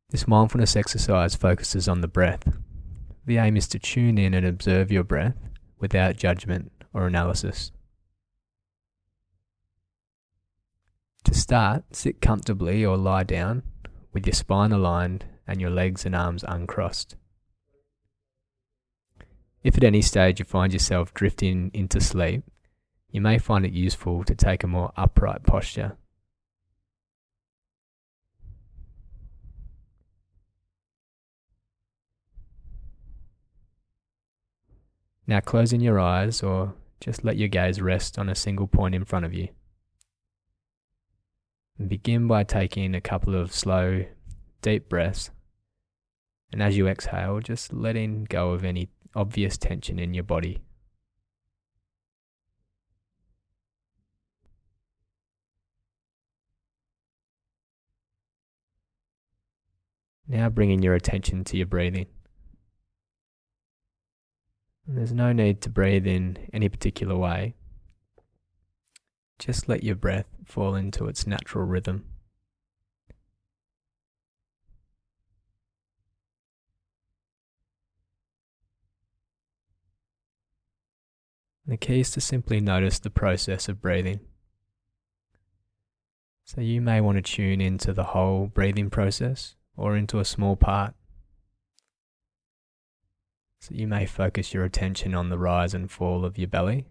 This mindfulness exercise focuses on the breath. The aim is to tune in and observe your breath without judgment or analysis. To start, sit comfortably or lie down with your spine aligned and your legs and arms uncrossed. If at any stage you find yourself drifting into sleep, you may find it useful to take a more upright posture. Now closing your eyes or just let your gaze rest on a single point in front of you. And begin by taking a couple of slow, deep breaths. And as you exhale, just letting go of any obvious tension in your body. Now bringing your attention to your breathing. And there's no need to breathe in any particular way. Just let your breath fall into its natural rhythm. The key is to simply notice the process of breathing. So you may want to tune into the whole breathing process or into a small part. So you may focus your attention on the rise and fall of your belly,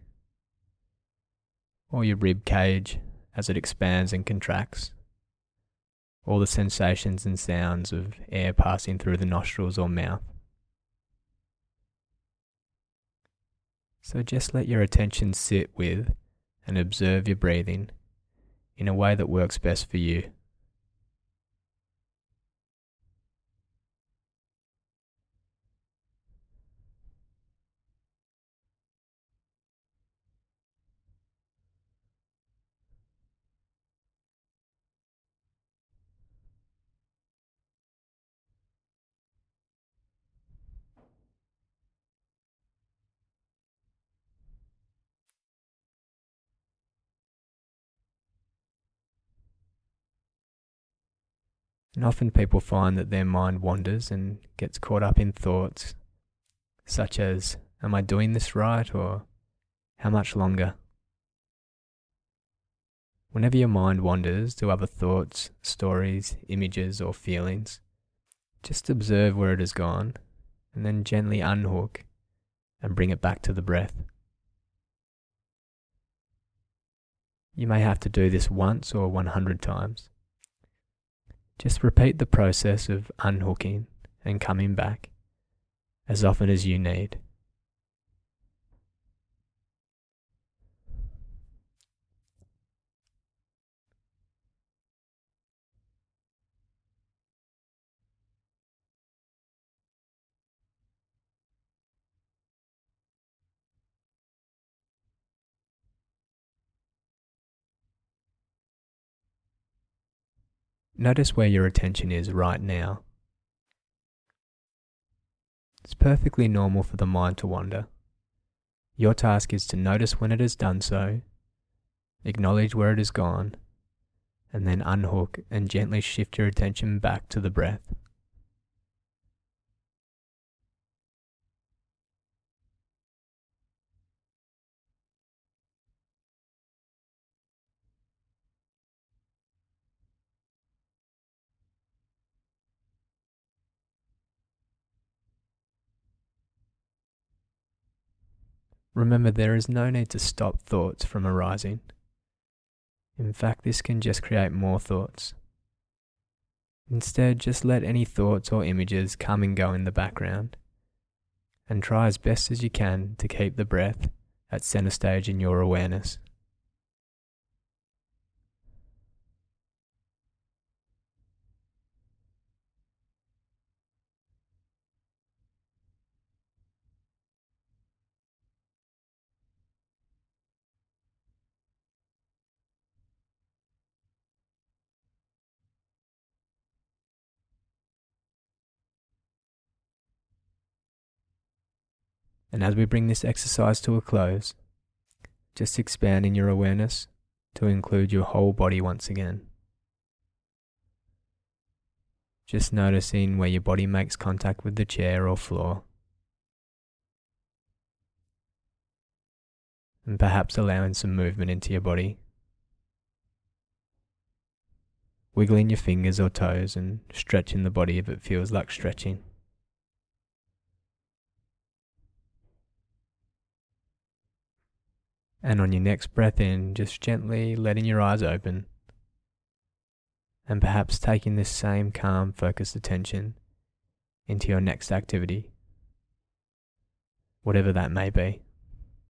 or your rib cage as it expands and contracts, all the sensations and sounds of air passing through the nostrils or mouth. So just let your attention sit with and observe your breathing in a way that works best for you. And often people find that their mind wanders and gets caught up in thoughts such as, am I doing this right, or how much longer? Whenever your mind wanders to other thoughts, stories, images or feelings, just observe where it has gone and then gently unhook and bring it back to the breath. You may have to do this once or 100 times. Just repeat the process of unhooking and coming back as often as you need. Notice where your attention is right now. It's perfectly normal for the mind to wander. Your task is to notice when it has done so, acknowledge where it has gone, and then unhook and gently shift your attention back to the breath. Remember, there is no need to stop thoughts from arising. In fact, this can just create more thoughts. Instead, just let any thoughts or images come and go in the background, and try as best as you can to keep the breath at center stage in your awareness. And as we bring this exercise to a close, just expanding your awareness to include your whole body once again. Just noticing where your body makes contact with the chair or floor. And perhaps allowing some movement into your body. Wiggling your fingers or toes and stretching the body if it feels like stretching. And on your next breath in, just gently letting your eyes open. And perhaps taking this same calm, focused attention into your next activity, whatever that may be.